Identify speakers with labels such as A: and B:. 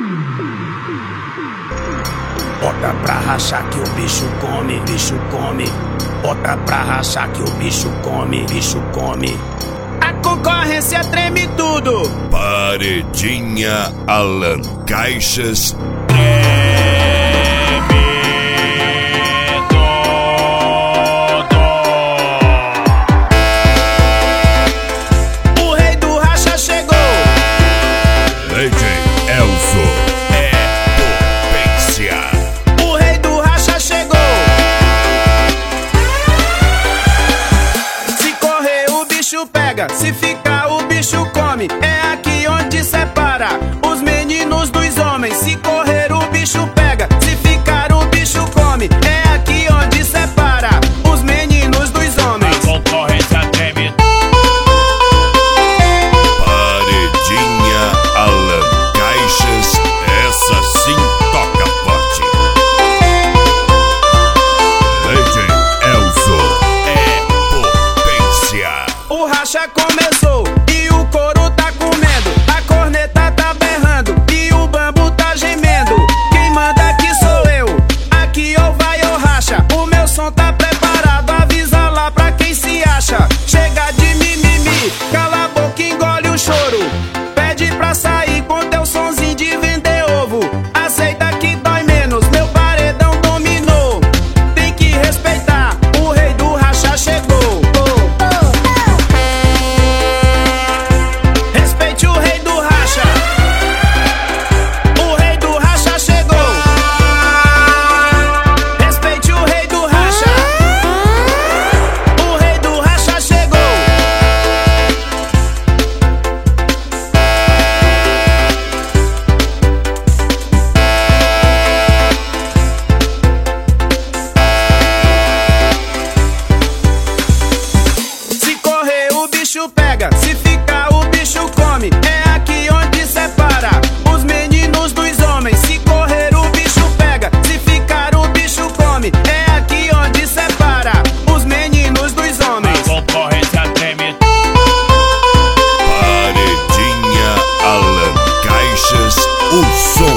A: Bota pra rachar que o bicho come, bicho come. Bota pra rachar que o bicho come, bicho come. A concorrência treme tudo.
B: Paredinha Alan Caixas.
A: O rei do racha chegou.
B: DJ Elzo é potência.
A: O rei do racha chegou. Se correr o bicho pega, se ficar o bicho come. É aqui onde separa os meninos dos homens. Se correr o bicho pega, se ficar o bicho come. É aqui onde separa os meninos dos homens.
C: A concorrência treme.
B: Paredinha Alan Caixas, essa sim toca forte. DJ Elzo é potência.
A: O racha começou e o couro tá comendo. A corneta tá berrando e o bambu tá gemendo. Quem manda aqui sou eu, aqui ou vai ou racha. O meu som tá preparado, avisa lá pra quem se acha. Chega de mimimi, cala a boca e engole o choro. Pede pra sair com teu sonzinho de vender ovo. Aceita que dói menos, meu paredão dominou. Tem que respeitar, o rei do racha chegou. Respeite o rei do racha. O rei do racha chegou. Respeite o rei do racha. O rei do racha chegou. Se correr o bicho pega, se ficar o bicho come. É aqui onde separa os meninos dos homens. Se correr o bicho pega, se ficar o bicho come. É aqui onde separa os meninos dos
C: A
A: homens.
C: concorrência treme.
B: Paredinha Alan Caixas, o som